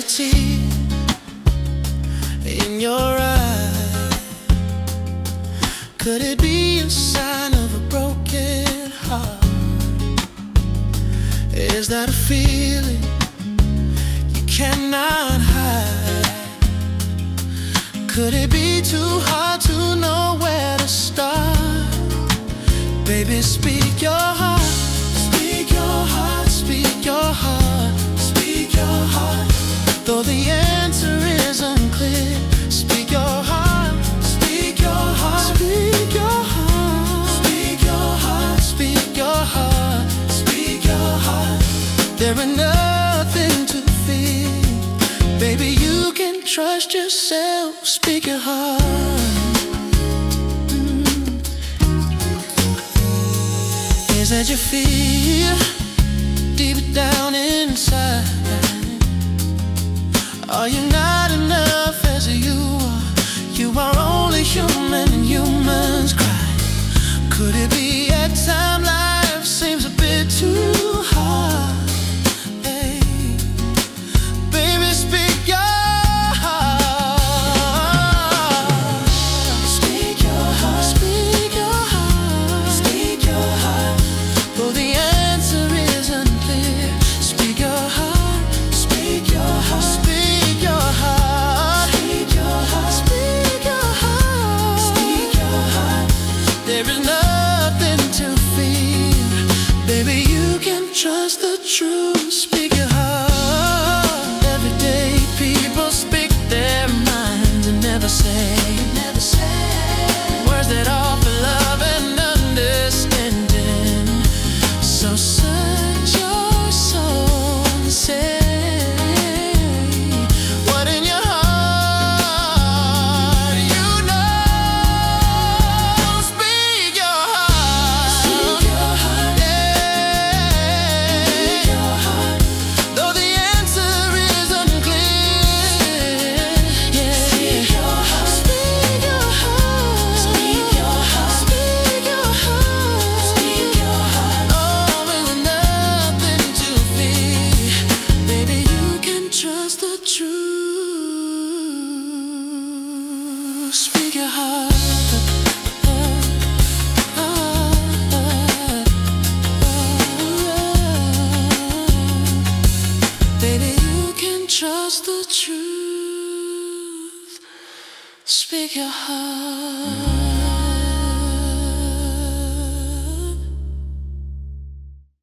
tear in your eye? Could it be a sign of a broken heart? Is that a feeling you cannot hide? Could it be too hard to know where to start? Baby, speak your heart. Speak your heart, speak your heart, speak your heart. Though the answer isn't clear, speak your heart, speak your heart, speak your heart, speak your heart, speak your heart, speak your heart. There ain't nothing to fear. Baby, you can trust yourself. Speak your heart. Is that you feel deep down inside? Are you not enough as you are? You are only human and humans cry. Could it be at time life seems a bit too hard? Hey, baby, speak your heart. Speak your heart. Speak your heart. Speak your heart. Though the answer isn't clear, speak your heart. Speak your heart. Speak your heart. Speak your heart. Speak your heart. Speak your heart. There is nothing to fear. Baby, you can trust the truth. Speak your heart. Every day people speak their minds and never say words that offer love and understanding. So search your soul and say what in your heart you know. Speak your heart. Speak your heart. Speak your heart. Though the answer is unclear, speak your heart. Speak your heart. Speak your heart. Speak your heart. Speak your heart. Oh, there's nothing to fear. Baby, you can trust the truth. Speak your heart. Baby, you can trust the truth. Speak your heart.